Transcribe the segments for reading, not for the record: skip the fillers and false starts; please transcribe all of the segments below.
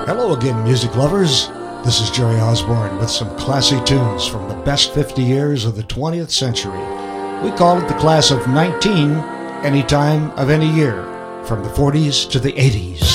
Hello again, music lovers. This is Jerry Osborne with some classy tunes from the best 50 years of the 20th century. We call it the class of 19, any time of any year, from the 40s to the 80s.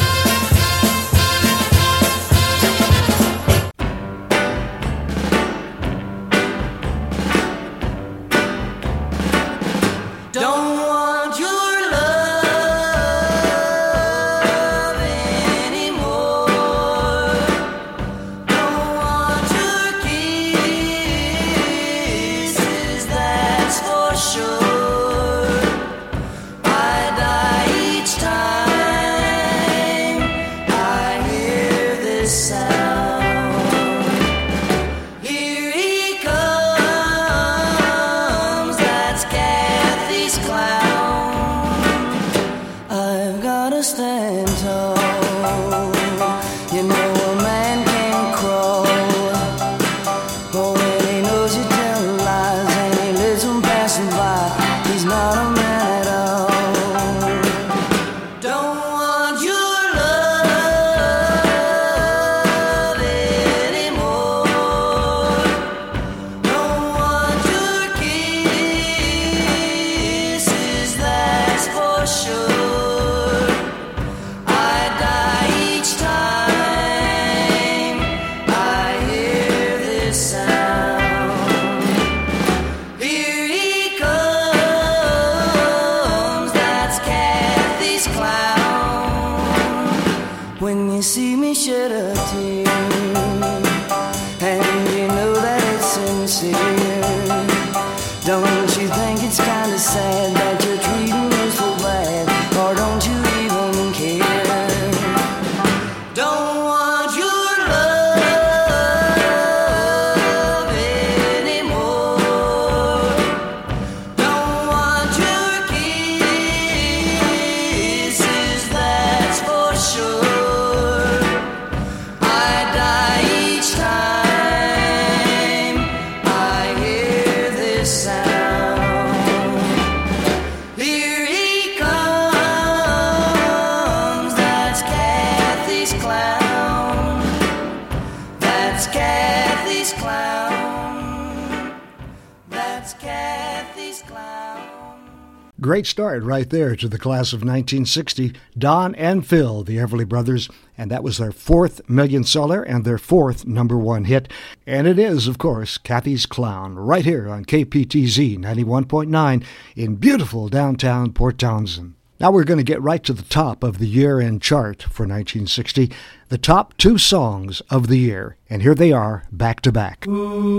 Great start right there to the class of 1960, Don and Phil, the Everly Brothers, and that was their fourth million seller and their fourth #1 hit. And it is, of course, Kathy's Clown, right here on KPTZ 91.9 in beautiful downtown Port Townsend. Now we're going to get right to the top of the year-end chart for 1960, the top 2 songs of the year, and here they are, back to back.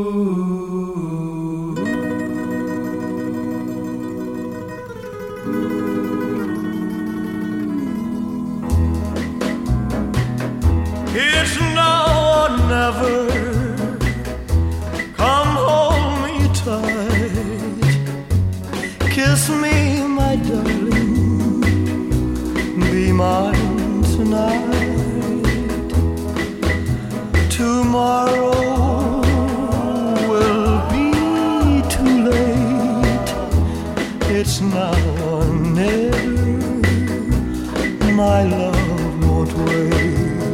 It's now or never. Come hold me tight. Kiss me, my darling. Be mine tonight. Tomorrow will be too late. It's now or never. My love won't wait.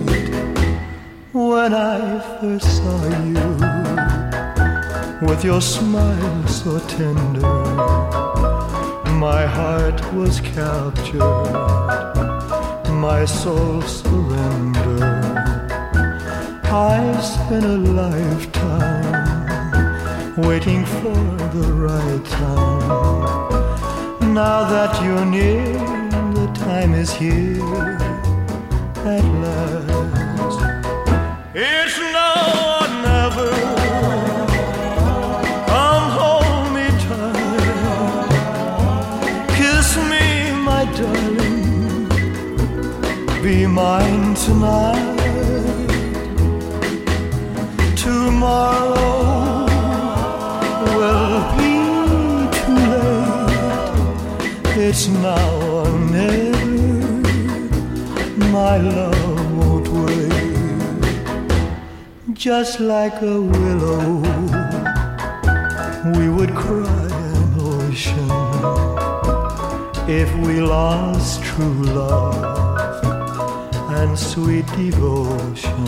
When I first saw you, with your smile so tender, my heart was captured, my soul surrendered. I spent a lifetime waiting for the right time. Now that you're near, the time is here at last. It's now or never. Come hold me tight. Kiss me, my darling. Be mine tonight. Tomorrow will be too late. It's now or never. My love won't wait. Just like a willow, we would cry an ocean if we lost true love and sweet devotion.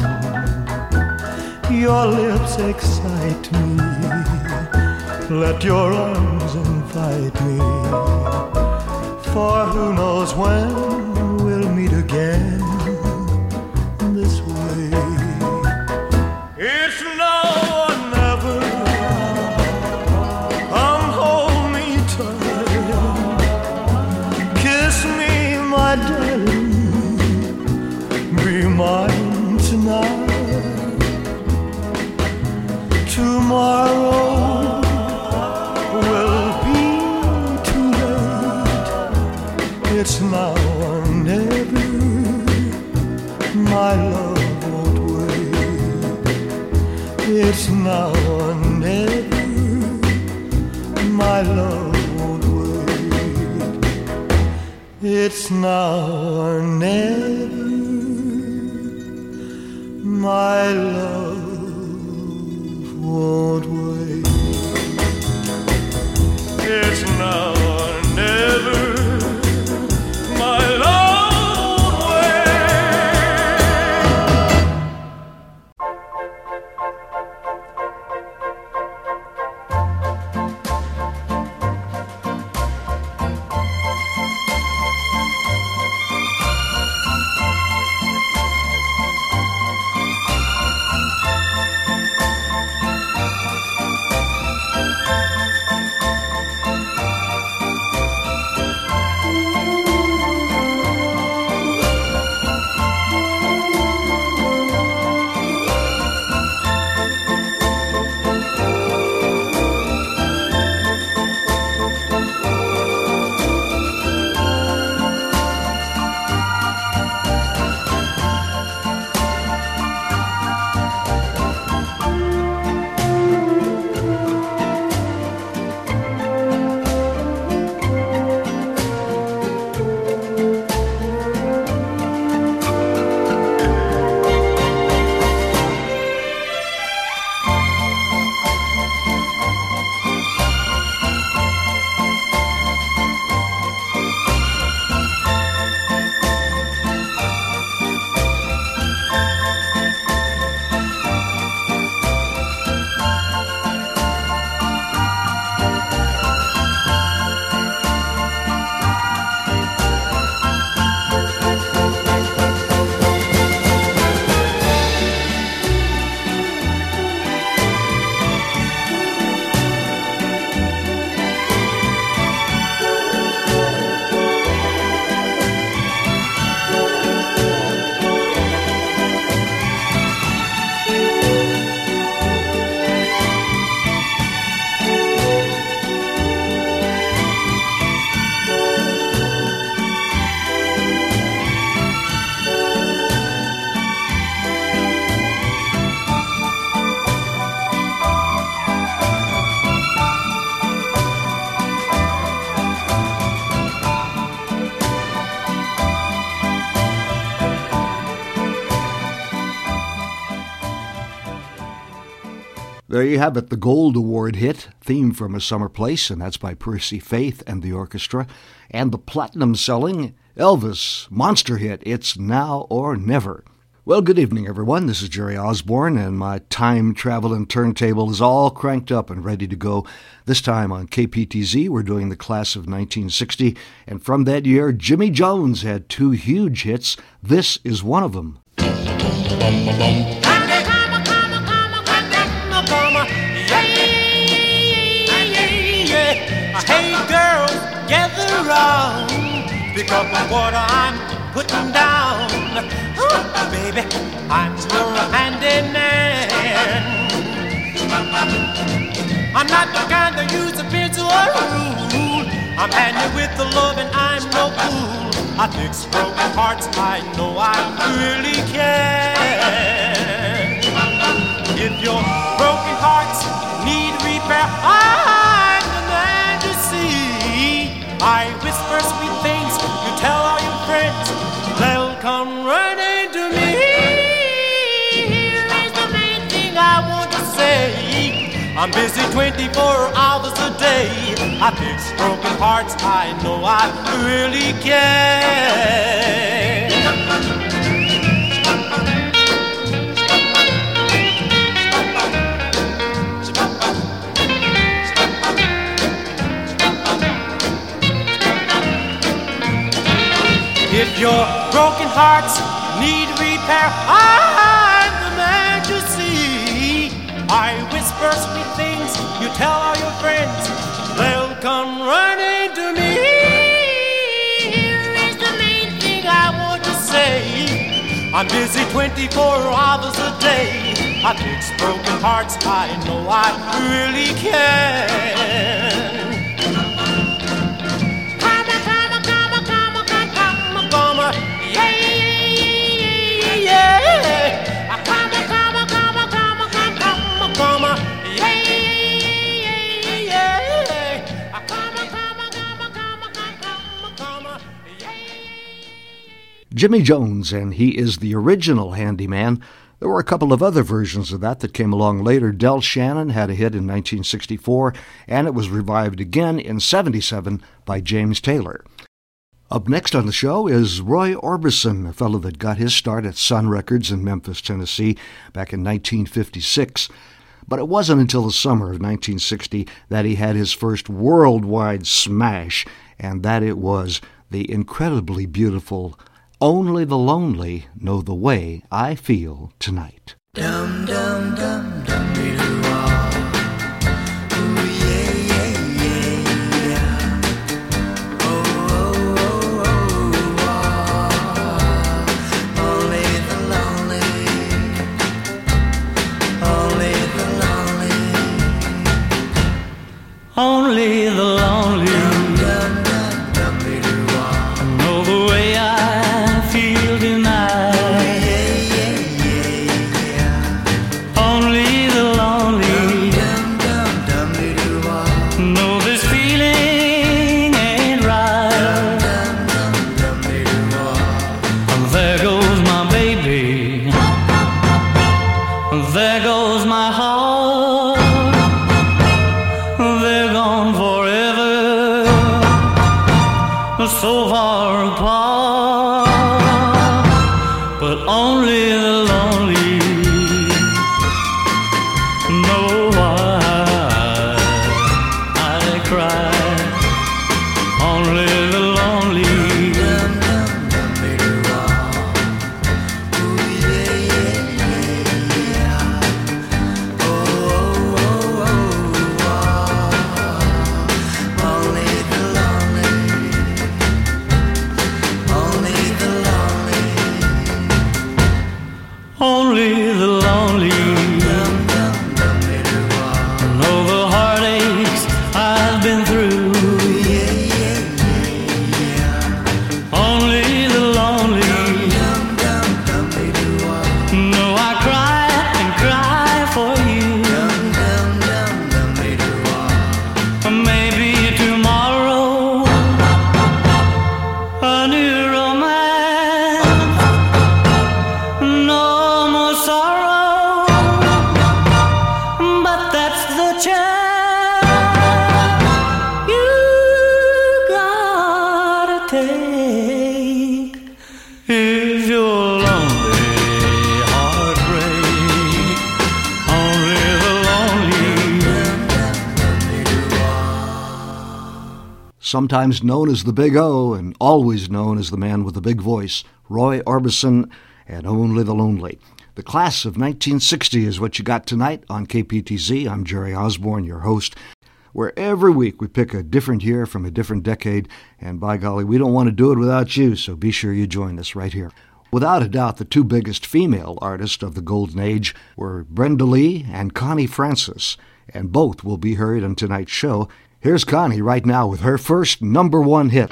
Your lips excite me. Let your arms invite me. For who knows when we'll meet again this way. It's now or never. Come hold me tight. Kiss me, my darling. Be mine tonight. Tomorrow will be too late. It's now or never. My love won't wait. It's now or never. My love won't wait. It's now or never. My love won't wait. It's now or never. My love won't wait. There you have it, the Gold Award hit, theme from A Summer Place, and that's by Percy Faith and the orchestra. And the platinum-selling Elvis monster hit, It's Now or Never. Well, good evening, everyone. This is Jerry Osborne, and my time-traveling turntable is all cranked up and ready to go. This time on KPTZ, we're doing the class of 1960, and from that year, Jimmy Jones had two huge hits. This is one of them. Hey girls, gather round, pick up what I'm putting down. Ooh, baby, I'm your handy man. I'm not the kind that use a pencil or a rule. I'm handy with the love and I'm no fool. I fix broken hearts, I know I really can. If your broken hearts need repair, I'm the man to see. I whisper sweet things, you tell all your friends, they'll come running to me. Here is the main thing I want to say. I'm busy 24 hours a day. I fix broken hearts, I know I really can. your broken hearts need repair, I'm the man to see. I whisper sweet things, you tell all your friends, they'll come running to me. Here is the main thing I want to say. I'm busy 24 hours a day. I fix broken hearts, I know I really can. Jimmy Jones, and he is the original handyman. There were a couple of other versions of that came along later. Del Shannon had a hit in 1964, and it was revived again in 77 by James Taylor. Up next on the show is Roy Orbison, a fellow that got his start at Sun Records in Memphis, Tennessee, back in 1956. But it wasn't until the summer of 1960 that he had his first worldwide smash, and that it was the incredibly beautiful Only the Lonely Know the Way I Feel Tonight. Dum dum dum dum dee doo wah. Ooh yeah yeah yeah yeah. Oh oh oh oh wah. Only the lonely, only the lonely, only the lonely. So far apart, but only the lonely know why I cry. Only the lonely. Only the lonely know the heartaches I've been through. Only the lonely know I cry and cry for you. Maybe tomorrow a new romance. No sorrow, but that's the chance you gotta take. If your lonely heart break, only the lonely. Sometimes known as the Big O and always known as the man with the big voice, Roy Orbison and Only the Lonely. The class of 1960 is what you got tonight on KPTZ. I'm Jerry Osborne, your host, where every week we pick a different year from a different decade, and by golly, we don't want to do it without you, so be sure you join us right here. Without a doubt, the two biggest female artists of the Golden Age were Brenda Lee and Connie Francis, and both will be heard on tonight's show. Here's Connie right now with her first #1 hit.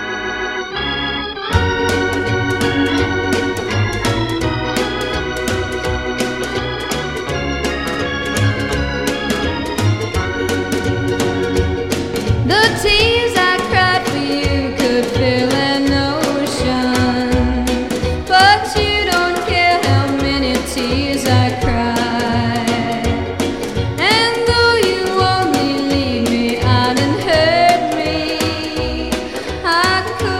The tears I cried for you could fill an ocean, but you don't care how many tears I cried. And though you only leave me out and hurt me, I could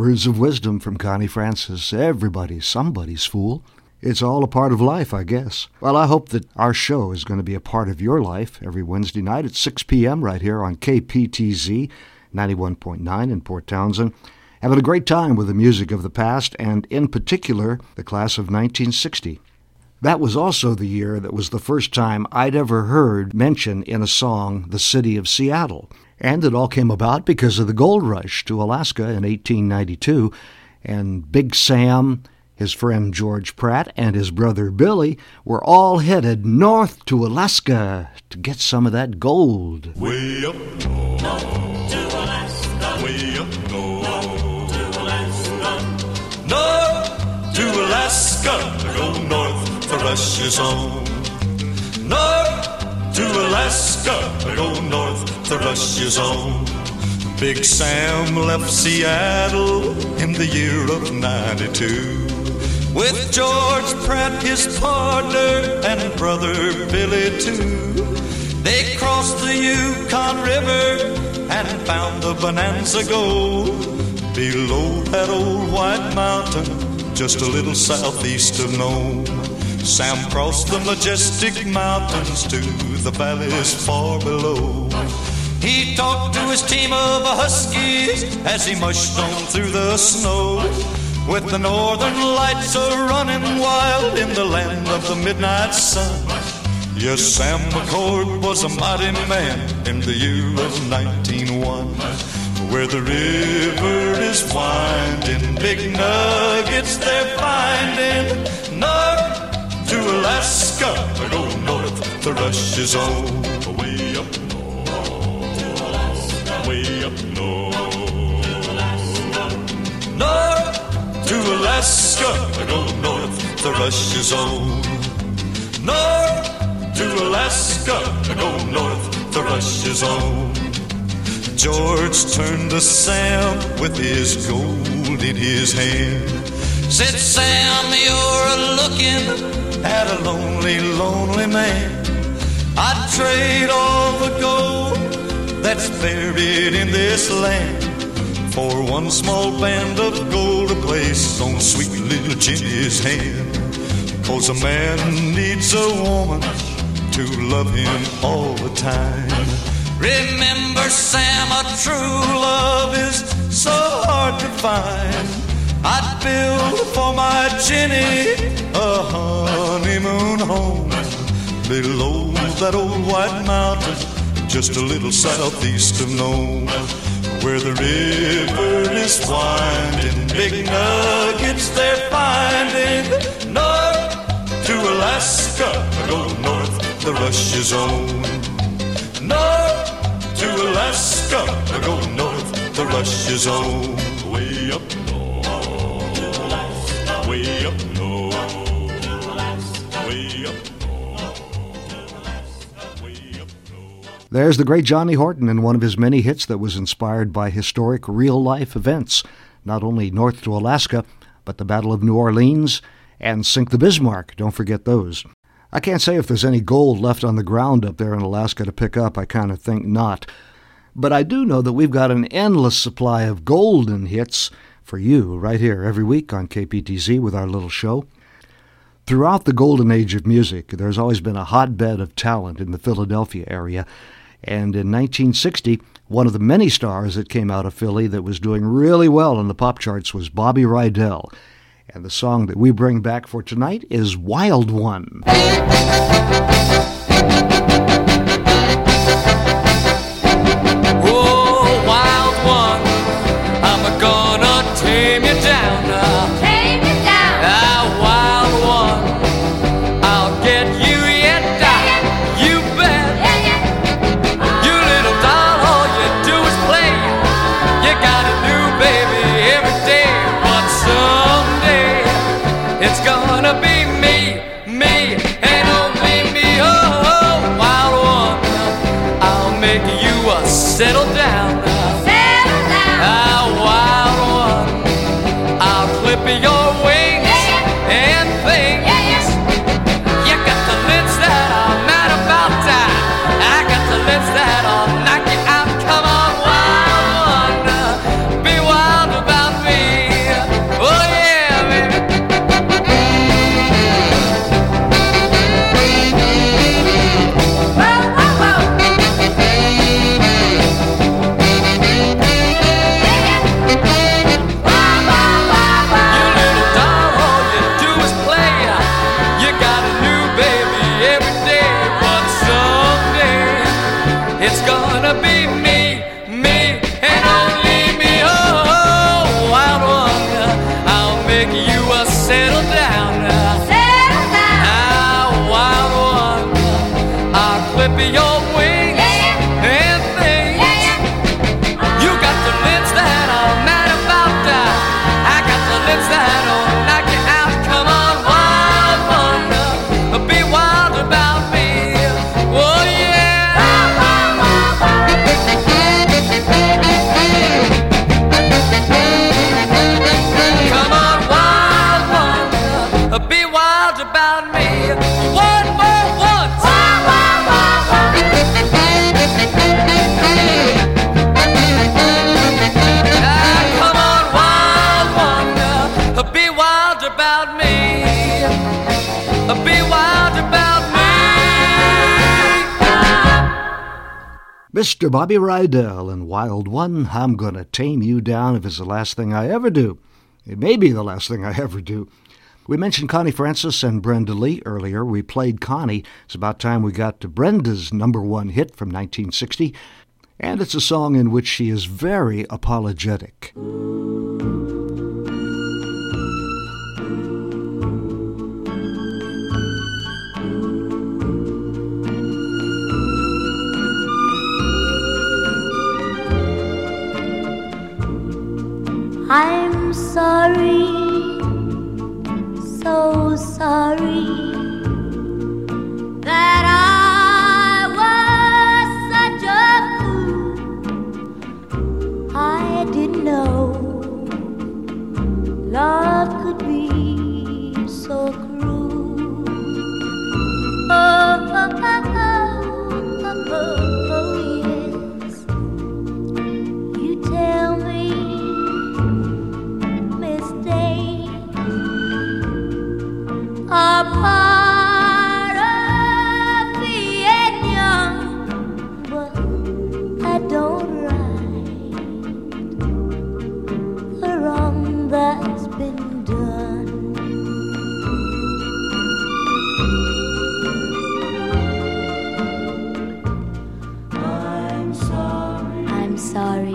Words of wisdom from Connie Francis. Everybody's somebody's fool. It's all a part of life, I guess. Well, I hope that our show is going to be a part of your life every Wednesday night at 6 p.m. right here on KPTZ 91.9 in Port Townsend. Having a great time with the music of the past, and in particular, the class of 1960. That was also the year that was the first time I'd ever heard mention in a song the city of Seattle. And it all came about because of the gold rush to Alaska in 1892, and Big Sam, his friend George Pratt, and his brother Billy were all headed north to Alaska to get some of that gold. Way up north to Alaska. Way up north to Alaska. North to Alaska. Go north to Rush's on. North to Alaska. Go north to Rush's on. Big Sam left Seattle in the year of 92. With George Pratt, his partner, and brother Billy too. They crossed the Yukon River and found the Bonanza Gold below that old white mountain, just a little southeast of Nome. Sam crossed the majestic mountains to the valleys far below. He talked to his team of huskies as he mushed on through the snow, with the northern lights a-running wild in the land of the midnight sun. Yes, Sam McCord was a mighty man in the year of 1901. Where the river is winding, big nuggets they're finding. North to Alaska, go north to Rush's Own. Way up north to Alaska. Way up north to Alaska. North to Alaska, go north to Rush's Own. North to Alaska, go north to Rush's Own. George turned to Sam with his gold in his hand. Said, Sam, you're looking at a lonely, lonely man. I'd trade all the gold that's buried in this land for one small band of gold to place on sweet little Jenny's hand. 'Cause a man needs a woman to love him all the time. Remember, Sam, a true love is so hard to find. I'd build for my Jenny a honeymoon home below that old white mountain, just a little southeast of Nome, where the river is winding, big nuggets they're finding. North to Alaska, go north, the Rush's Own. North to Alaska, go north, the Rush's Own. Way up north to Alaska. Way up north to Alaska. Way up north to Alaska. Way up north. There's the great Johnny Horton in one of his many hits that was inspired by historic real-life events, not only north to Alaska, but the Battle of New Orleans and Sink the Bismarck. Don't forget those. I can't say if there's any gold left on the ground up there in Alaska to pick up. I kind of think not. But I do know that we've got an endless supply of golden hits for you right here every week on KPTZ with our little show. Throughout the golden age of music, there's always been a hotbed of talent in the Philadelphia area. And in 1960, one of the many stars that came out of Philly that was doing really well on the pop charts was Bobby Rydell. And the song that we bring back for tonight is Wild One. Oh, wild one, I'm gonna tame you down now. Tame it down. Ah, wild one, I'll get you yet. You bet. You little doll, all you do is play. You got a new baby every day, but someday it's gonna be me, and only me. Oh, Mr. Bobby Rydell and Wild One, I'm Gonna Tame You Down if it's the last thing I ever do. It may be the last thing I ever do. We mentioned Connie Francis and Brenda Lee earlier. We played Connie. It's about time we got to Brenda's number one hit from 1960. And it's a song in which she is very apologetic. I'm sorry, so sorry that I was such a fool. I didn't know love could be so cruel. Oh, oh, oh, oh, oh, oh, yes. You tell me a part of being young, but I don't right the wrong that's been done. I'm sorry,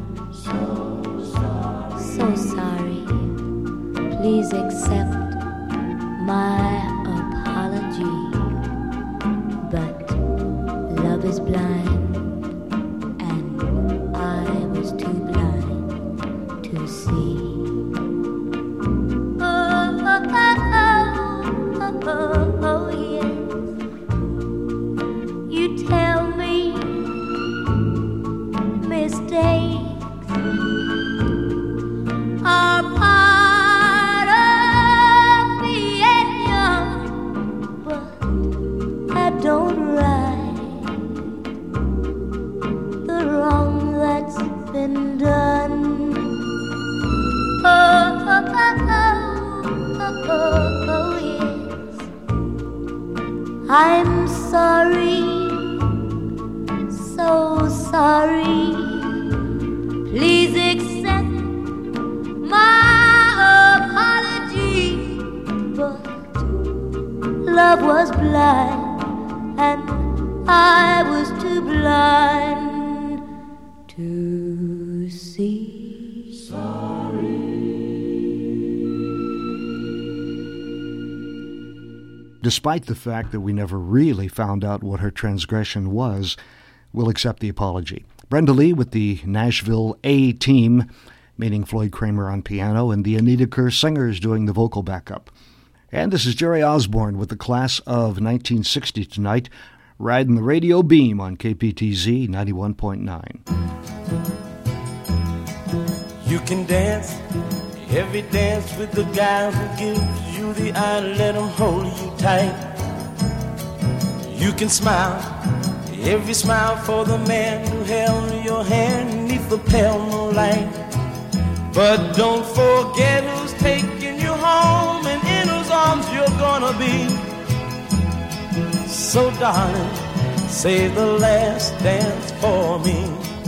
so sorry. Please accept my apology, but love is blind, and I was too blind to see. Oh, oh, oh, oh, oh, oh, yes. You tell me mistakes are part of being young, but I don't right the wrong that's been done. Oh, oh, oh, oh, oh, oh, yes. I'm sorry, so sorry. Please accept my apology, but love was blind, and I was too blind to see. Despite the fact that we never really found out what her transgression was, we'll accept the apology. Brenda Lee with the Nashville A-Team, meaning Floyd Kramer on piano, and the Anita Kerr Singers doing the vocal backup. And this is Jerry Osborne with the class of 1960 tonight, riding the radio beam on KPTZ 91.9. You can dance every dance with the guy who gives you the eye, let him hold you tight. You can smile every smile for the man who held your hand neath the pale moonlight. But don't forget who's taking you home and in whose arms you're gonna be. So darling, save the last dance for me.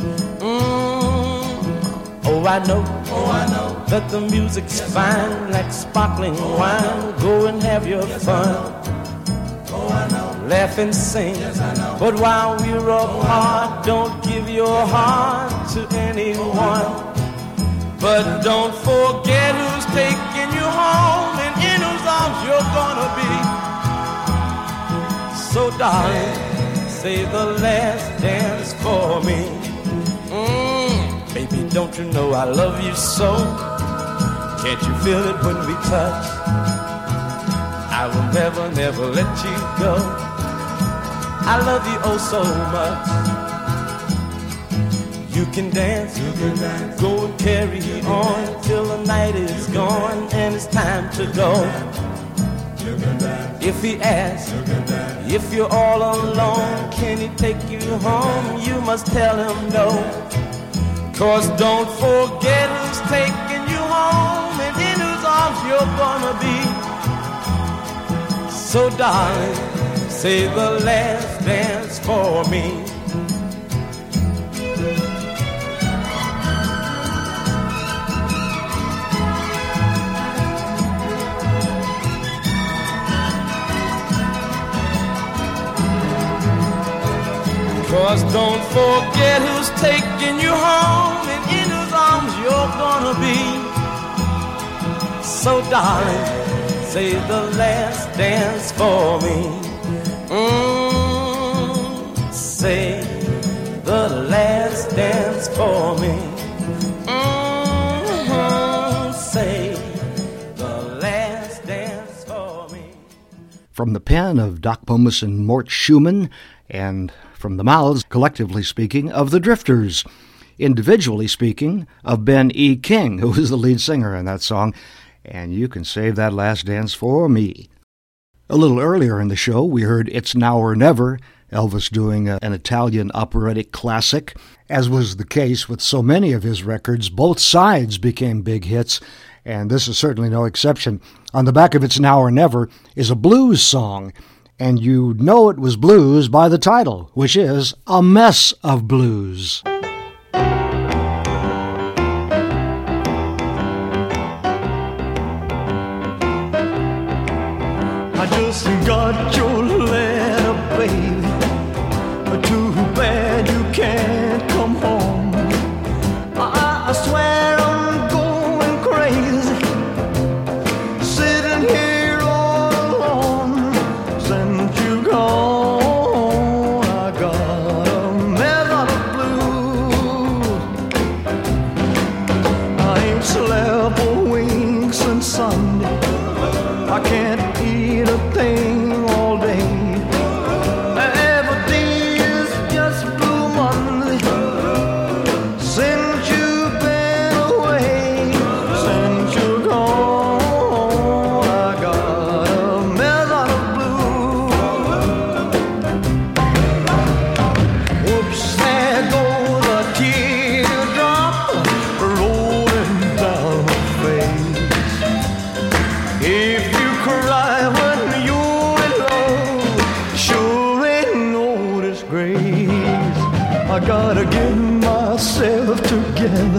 Oh, I know that the music's fine, like sparkling wine. Go and have your fun. Laugh and sing, but while we're apart, don't give your heart to anyone. But don't forget who's taking you home and in whose arms you're gonna be. So darling, save the last dance for me. Baby, don't you know I love you so? Can't you feel it when we touch? I will never, never let you go. I love you oh so much. You can dance, go and carry on till the night is gone and it's time to go. If he asks, if you're all alone, can he take you home? You must tell him no. 'Cause don't forget who's taking you home and in whose arms you're gonna be. So darling, say the last dance for me. 'cause don't forget who's taking you home and in whose arms you're gonna be. So darling, say the last dance for me. Say the last dance for me. Say the last dance for me. From the pen of Doc Pomus and Mort Schumann, and from the mouths, collectively speaking, of the Drifters. Individually speaking, of Ben E. King, who was the lead singer in that song. And you can save that last dance for me. A little earlier in the show, we heard It's Now or Never, Elvis doing an Italian operatic classic. As was the case with so many of his records, both sides became big hits, and this is certainly no exception. On the back of It's Now or Never is a blues song, and you know it was blues by the title, which is A Mess of Blues. I just got your letter, baby. Too bad you can't come home. I swear I'm going crazy, sitting here all alone. Since you gone, I got a mess of blues. I ain't slept a wink since Sunday. I can't eat a thing all day. Every day is just Blue Monday. Since you've been away, since you're gone, I got a mess out of blue. Whoops, there goes a teardrop rolling down my face. If you cry when you're alone, sure ain't no disgrace. I gotta get myself together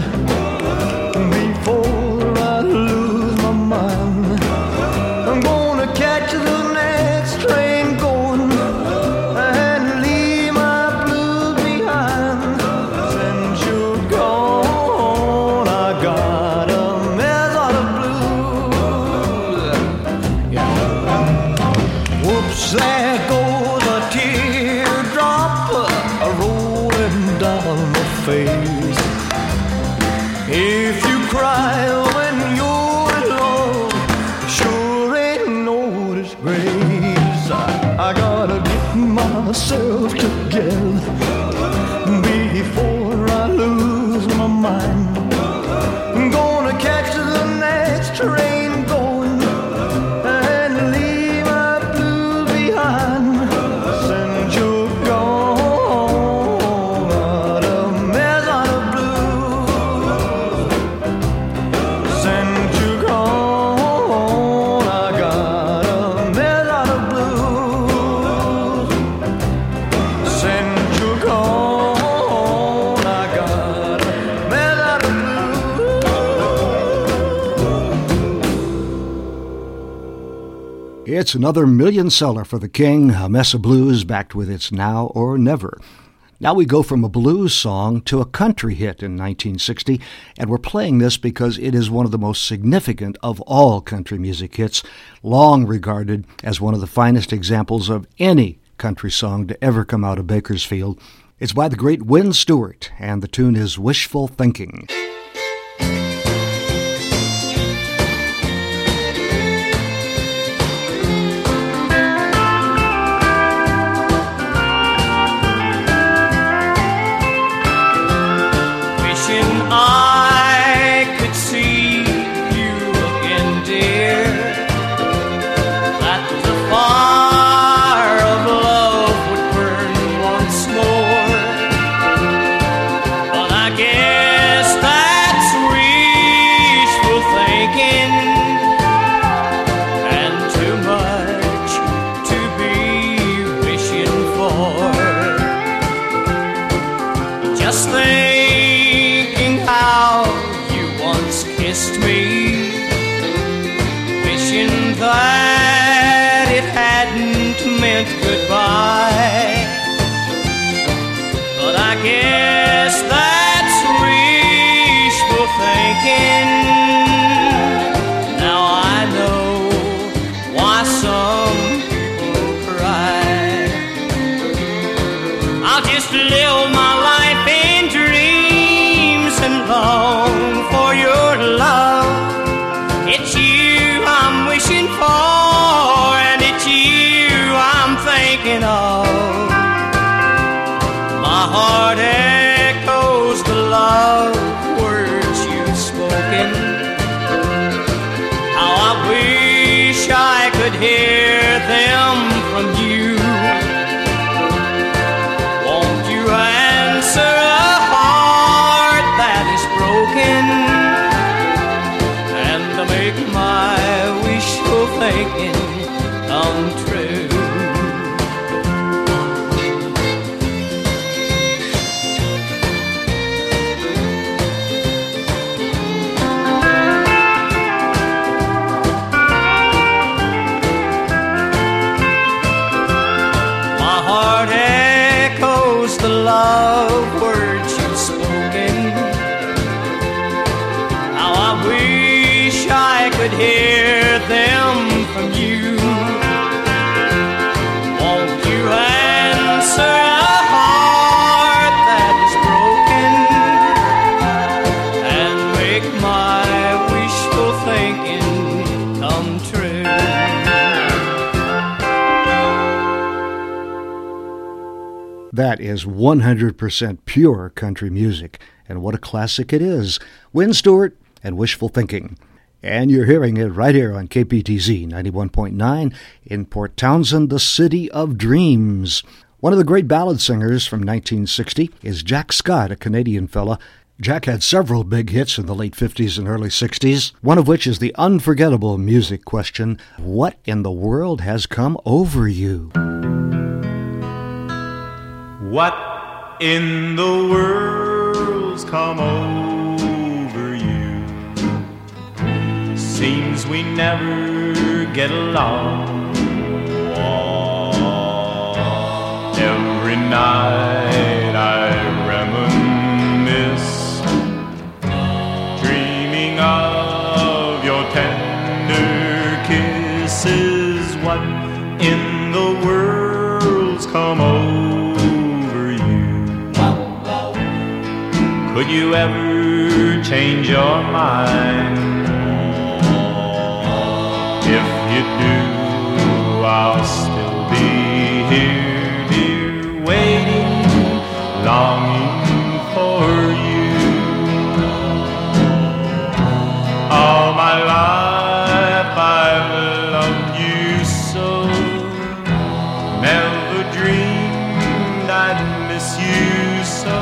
before I lose my mind. I'm gonna catch the next train going and leave my blues behind. Since you're gone, I got a mess out of blues. Whoops, there goes a teardrop rolling down my face. If you cry when you're alone, sure ain't no disgrace. I gotta get myself together before I lose my mind. I'm gonna catch the next train going and leave my blues behind. Since you're gone, got a mess out of blues. Since you're gone, I got a mess out of blues. Since you're gone, I got a mess out of blues. It's another million seller for the King, A Mess of Blues, backed with It's Now or Never. Now we go from a blues song to a country hit in 1960, and we're playing this because it is one of the most significant of all country music hits, long regarded as one of the finest examples of any country song to ever come out of Bakersfield. It's by the great Wynn Stewart, and the tune is Wishful Thinking. Wishing I could see you again, dear, that the fire of love would burn once more. But I guess that wishful thinking. Now I know why some people cry. I'll just live my life in dreams and long for your love. It's you I'm wishing for, and it's you I'm thinking of. My heart echoes the love words you've spoken. How I wish I could hear them from you. Won't you answer a heart that is broken, and to make my wishful thinking come true? The love words you've spoken. How I wish I could hear them from you. Won't you answer a heart that is broken, and make my wishful thinking come true? That is 100% pure country music, and what a classic it is. Wynn Stewart and Wishful Thinking. And you're hearing it right here on KPTZ 91.9 in Port Townsend, the city of dreams. One of the great ballad singers from 1960 is Jack Scott, a Canadian fella. Jack had several big hits in the late 50s and early 60s, one of which is the unforgettable music question, what in the world has come over you? What in the world's come over you? Seems we never get along. Every night I reminisce, dreaming of your tender kisses. What in the world's come over? Could you ever change your mind? If you do, I'll still be here, dear, waiting, longing for you. All my life I've loved you so, never dreamed I'd miss you so.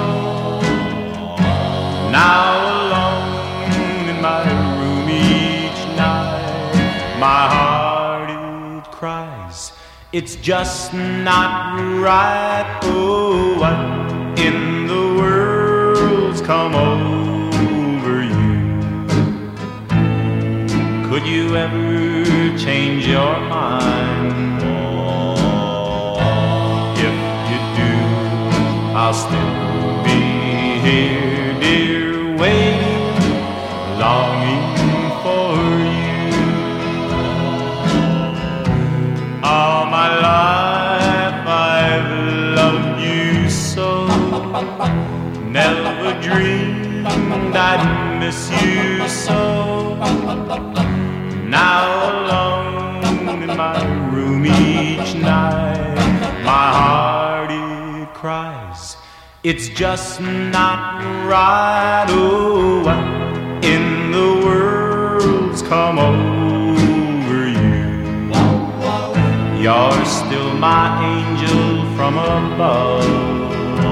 Now alone in my room each night, my heart it cries, it's just not right. Oh, what in the world's come over you? Could you ever change your mind? If you do, I'll still be here, dear, waiting, longing for you. All my life I've loved you so, never dreamed I'd miss you so. Now alone in my room each night, my heart it cries, it's just not right. Oh, what in the world's come over you? You're still my angel from above.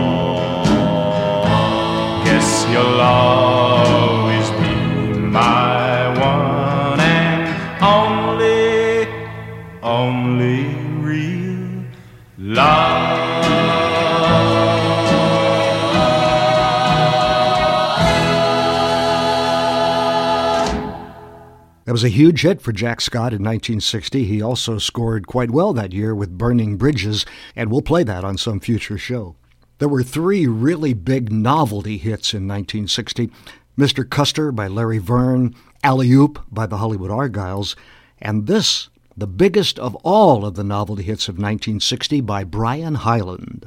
Guess you'll always be my one and only real love. That was a huge hit for Jack Scott in 1960. He also scored quite well that year with Burning Bridges, and we'll play that on some future show. There were three really big novelty hits in 1960. Mr. Custer by Larry Verne, Alley Oop by the Hollywood Argyles, and this, the biggest of all of the novelty hits of 1960 by Brian Hyland.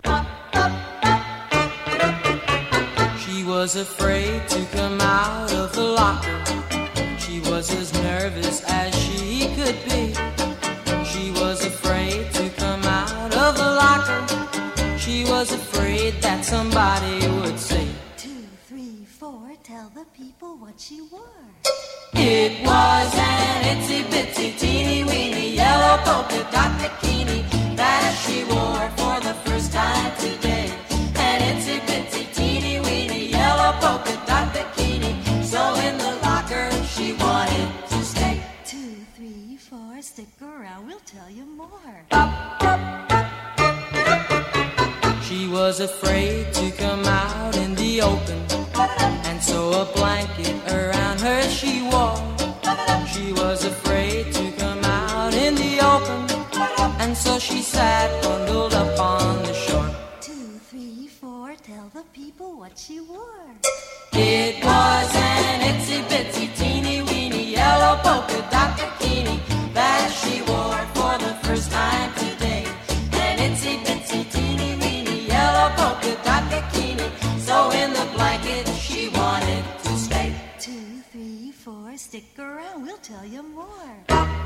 She was afraid to come out of the locker. She was as nervous as she could be. She was afraid to come out of the locker. She was afraid that somebody would say, 2, 3, 4, tell the people what she wore. it was an itsy bitsy teeny weeny yellow polka dot bikini that she wore for the first time today. An itsy bitsy teeny weeny yellow polka dot bikini. So in the locker she wanted to stay. 2, 3, 4, stick around, we'll tell you more. She was afraid to come out in the open, and so a blanket around her she wore. She was afraid to come out in the open, and so she sat bundled up on the shore. 2, 3, 4, tell the people what she wore. It was an itsy bitsy teeny weeny yellow polka dot bikini that she wore for the first time today. An itsy bitsy teeny weeny yellow polka dot bikini. So in the blanket she wanted to stay. 2, 3, 4, stick around, we'll tell you more.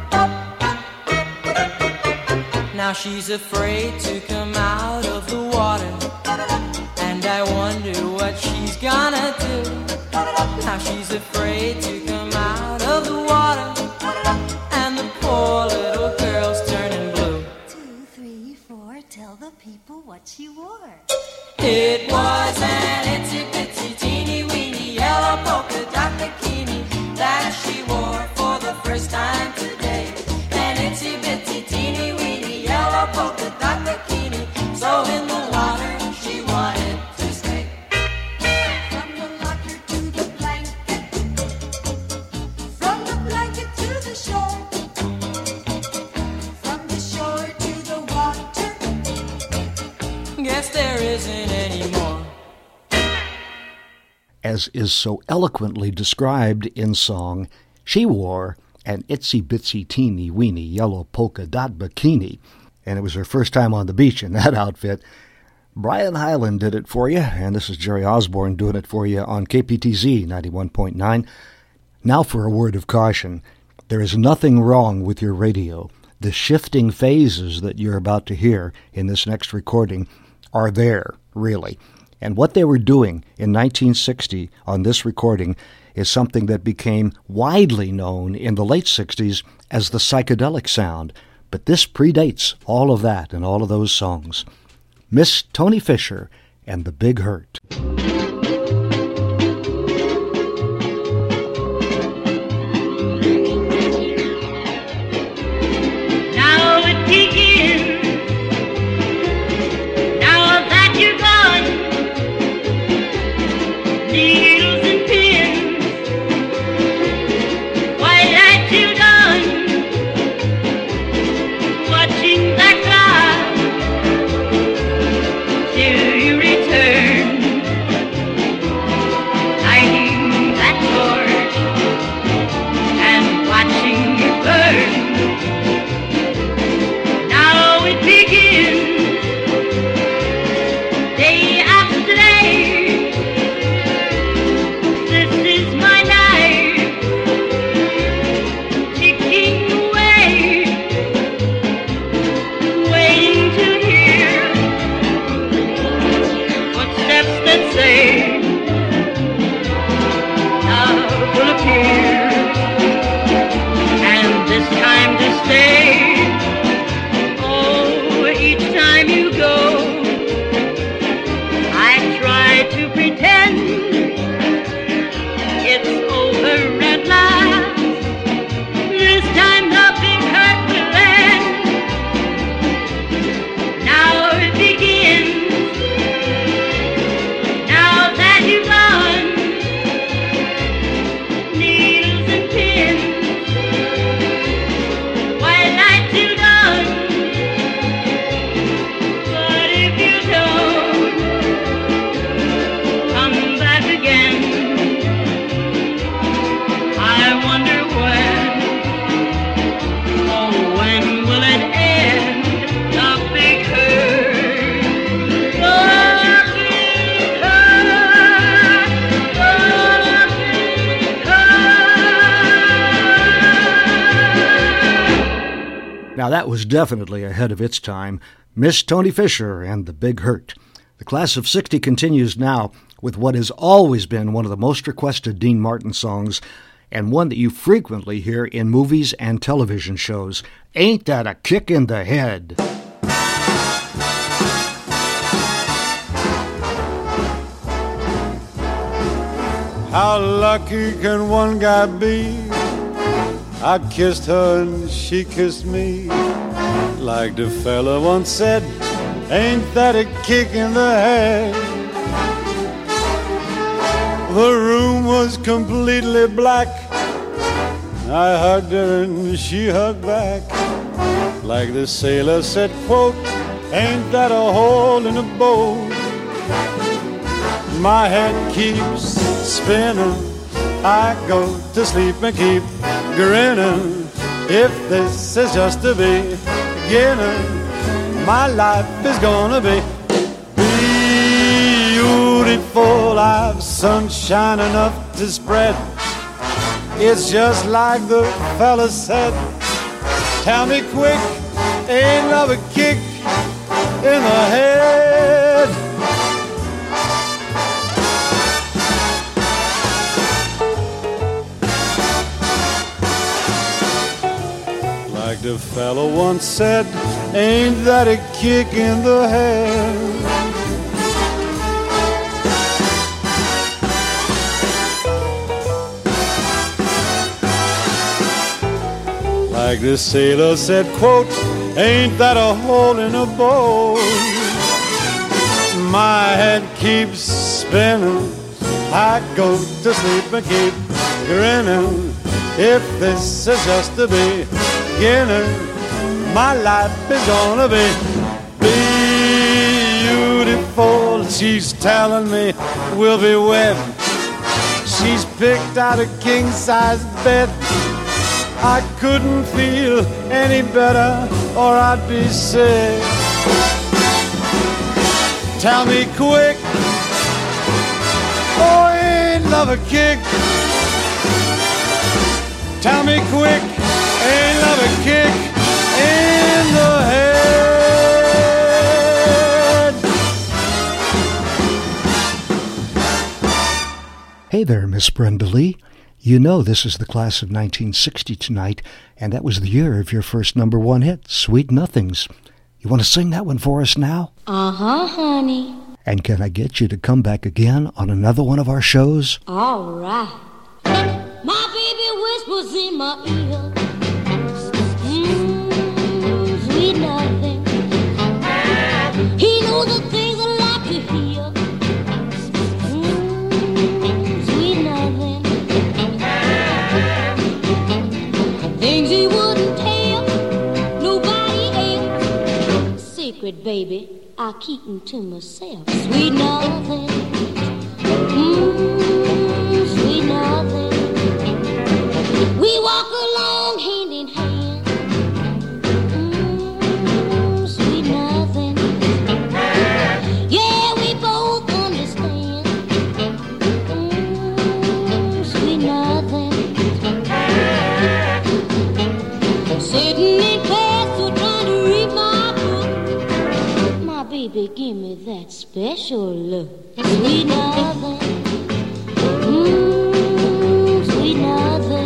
Now she's afraid to come out of the water, and I wonder what she's gonna do. Now she's afraid to come out of the water, and the poor little girl's turning blue. 2, 3, 4, tell the people what she wore. It was an itsy bitsy teeny weeny yellow polka dot bikini that she wore for the first time today. An itsy bitsy teeny weeny yellow polka dot bikini. So in the water she wanted to stay. From the locker to the blanket, from the blanket to the shore, from the shore to the water. Guess there isn't any more. As is so eloquently described in song, she wore an itsy bitsy teeny weeny yellow polka dot bikini, and it was her first time on the beach in that outfit. Brian Hyland did it for you, and this is Jerry Osborne doing it for you on KPTZ 91.9. Now for a word of caution. There is nothing wrong with your radio. The shifting phases that you're about to hear in this next recording are there, really. And what they were doing in 1960 on this recording is something that became widely known in the late 60s as the psychedelic sound. But this predates all of that and all of those songs. Miss Tony Fisher and the Big Hurt. Now it begins. Now that you're gone, needles and pins. Why that you done? Watching that clock till you return. Now that was definitely ahead of its time. Miss Tony Fisher and the Big Hurt. The class of 60 continues now with what has always been one of the most requested Dean Martin songs, and one that you frequently hear in movies and television shows. Ain't That a Kick in the Head? How lucky can one guy be? I kissed her and she kissed me. Like the fella once said, ain't that a kick in the head? The room was completely black. I hugged her and she hugged back. Like the sailor said, quote, ain't that a hole in a boat? My head keeps spinning. I go to sleep and keep grinning. If this is just the beginning, my life is gonna be beautiful. I've sunshine enough to spread. It's just like the fella said. Tell me quick, ain't love a kick in the head? Like the fellow once said, ain't that a kick in the head? Like the sailor said, quote, ain't that a hole in a boat? My head keeps spinning. I go to sleep and keep grinning. If this is just the beginning, my life is gonna be beautiful. She's telling me we'll be wed. She's picked out a king-size bed. I couldn't feel any better or I'd be sick. Tell me quick, oh, ain't love a kick? Tell me quick, ain't love a kick in the head? Hey there, Miss Brenda Lee. You know this is the class of 1960 tonight, and that was the year of your first #1 hit, Sweet Nothings. You want to sing that one for us now? Uh-huh, honey. And can I get you to come back again on another one of our shows? All right. My baby whispers in my ear. Sweet nothing. He knows the things I like to hear. Sweet nothing. Things he wouldn't tell nobody else. Secret, baby, I keep them to myself. Sweet nothing. Sweet nothing. We walk along hand in hand. Sweet nothing. Yeah, we both understand. Sweet nothing. Sitting in class or trying to read my book. My baby, give me that special look. Sweet nothing. Sweet nothing.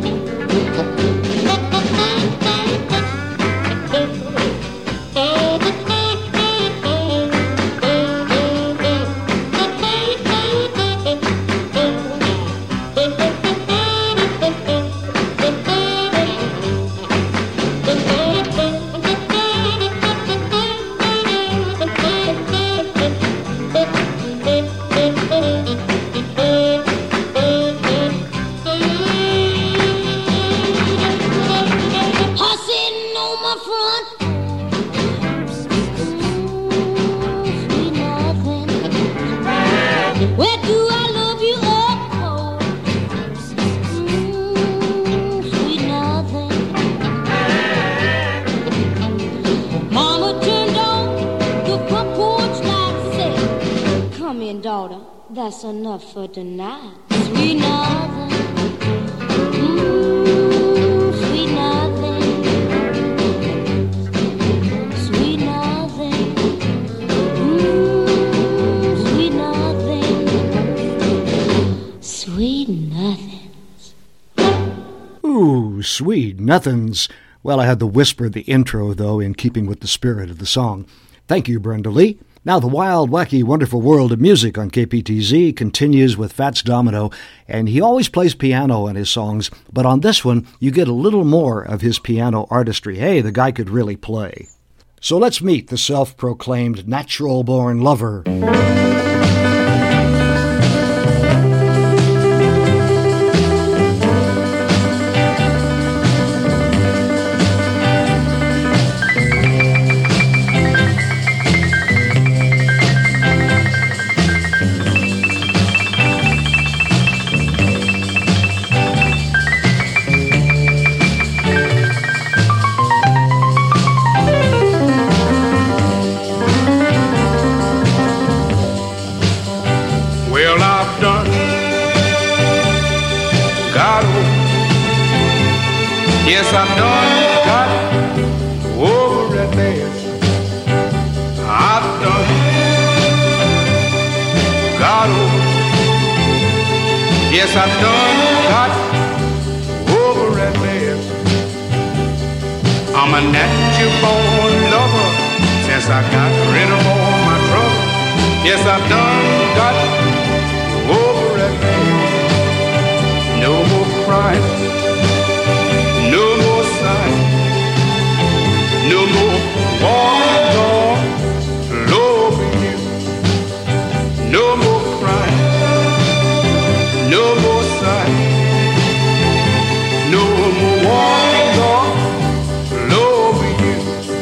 That's enough for tonight. Sweet nothing. Sweet nothing. sweet nothing. Ooh, sweet nothings. Well, I had to whisper the intro, though, in keeping with the spirit of the song. Thank you, Brenda Lee. Now, the wild, wacky, wonderful world of music on KPTZ continues with Fats Domino, and he always plays piano in his songs, but on this one, you get a little more of his piano artistry. Hey, the guy could really play. So let's meet the self-proclaimed natural-born lover. Yes, I've done got over that mess. I've done got over. Yes, I've done got over that mess. I'm a natural born lover since I got rid of all my trouble. Yes, I've done got over that mess. No more crying. No more sighing, no more walking on low you. No more crying, no more sighing, no more walking on low you.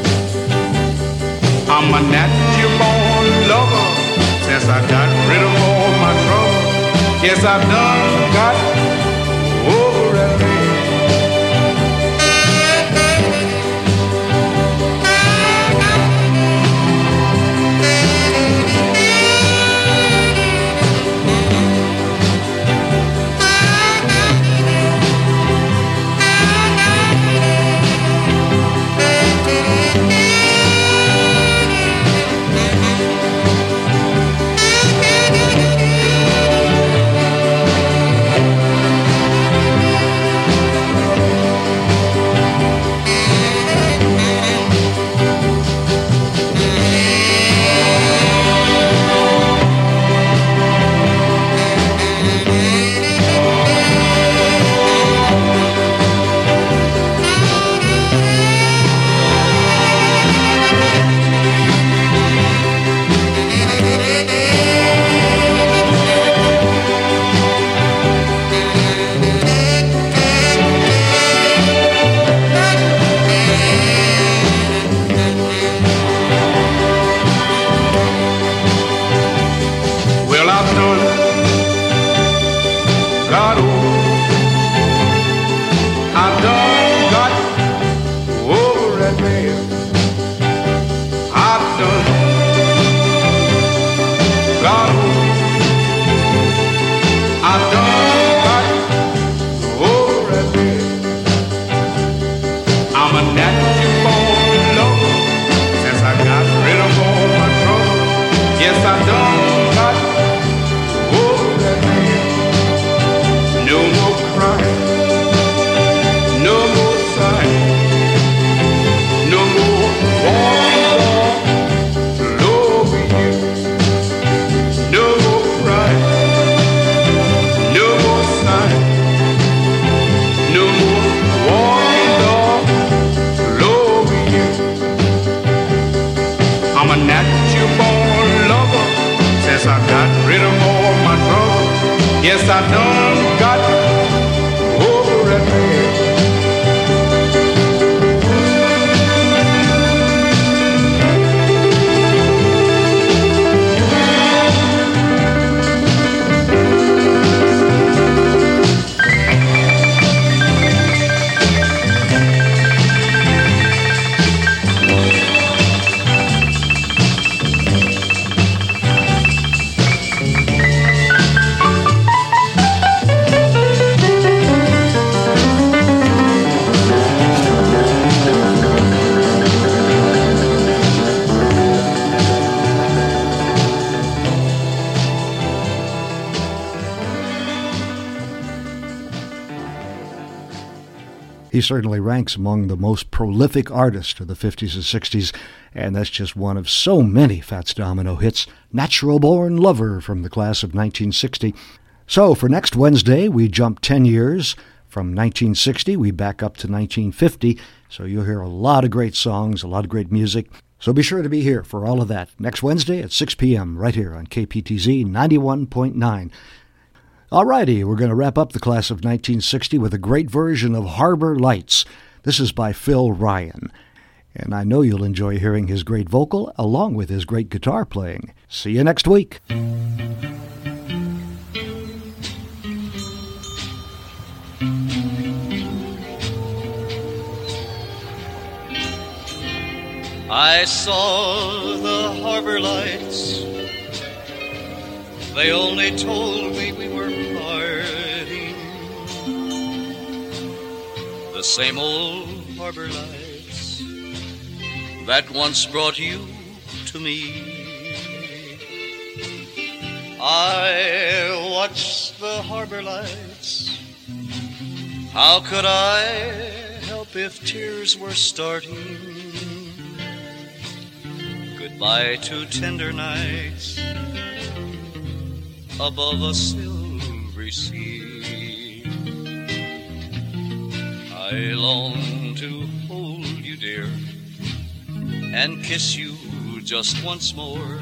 I'm a natural born lover since I got rid of all my trouble. Yes, I've done got over that man. No He certainly ranks among the most prolific artists of the 50s and 60s, and that's just one of so many Fats Domino hits, Natural Born Lover from the class of 1960. So for next Wednesday, we jump 10 years. From 1960, we back up to 1950, so you'll hear a lot of great songs, a lot of great music. So be sure to be here for all of that next Wednesday at 6 p.m. right here on KPTZ 91.9. Alrighty, we're going to wrap up the class of 1960 with a great version of Harbor Lights. This is by Phil Ryan. And I know you'll enjoy hearing his great vocal along with his great guitar playing. See you next week. I saw the harbor lights. They only told me we were parting. The same old harbor lights that once brought you to me. I watched the harbor lights. How could I help if tears were starting? Goodbye to tender nights above a silvery sea. I long to hold you, dear, and kiss you just once more.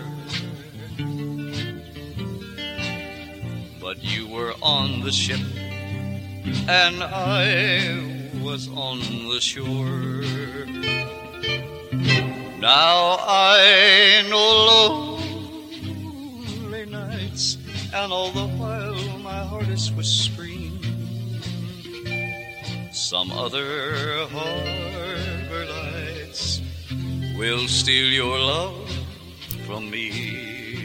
But you were on the ship, and I was on the shore. Now I know lonely nights, and all the while my heart is whispering some other harbor lights will steal your love from me.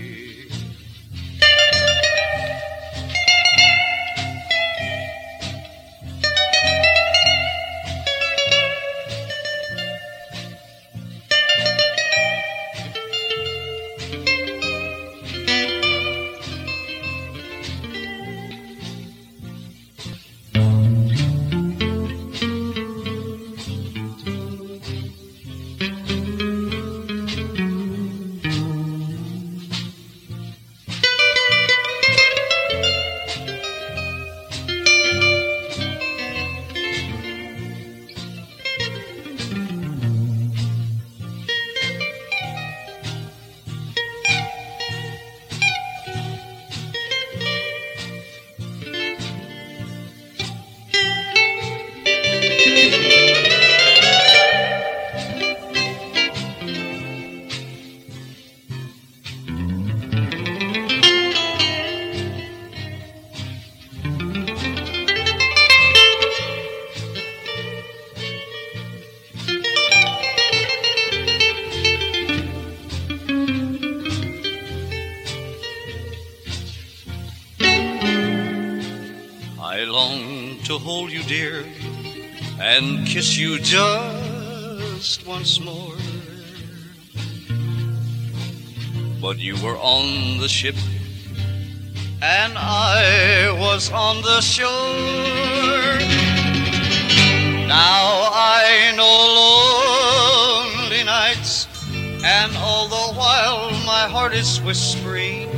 To hold you, dear, and kiss you just once more. But you were on the ship, and I was on the shore. Now I know lonely nights, and all the while my heart is whispering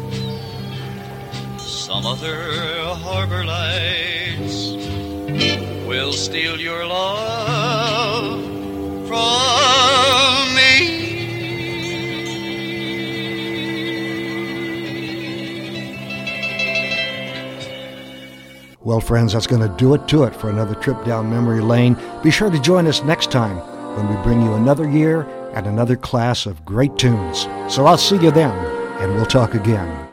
some other harbor lights will steal your love from me. Well, friends, that's going to do it for another trip down memory lane. Be sure to join us next time when we bring you another year and another class of great tunes. So I'll see you then, and we'll talk again.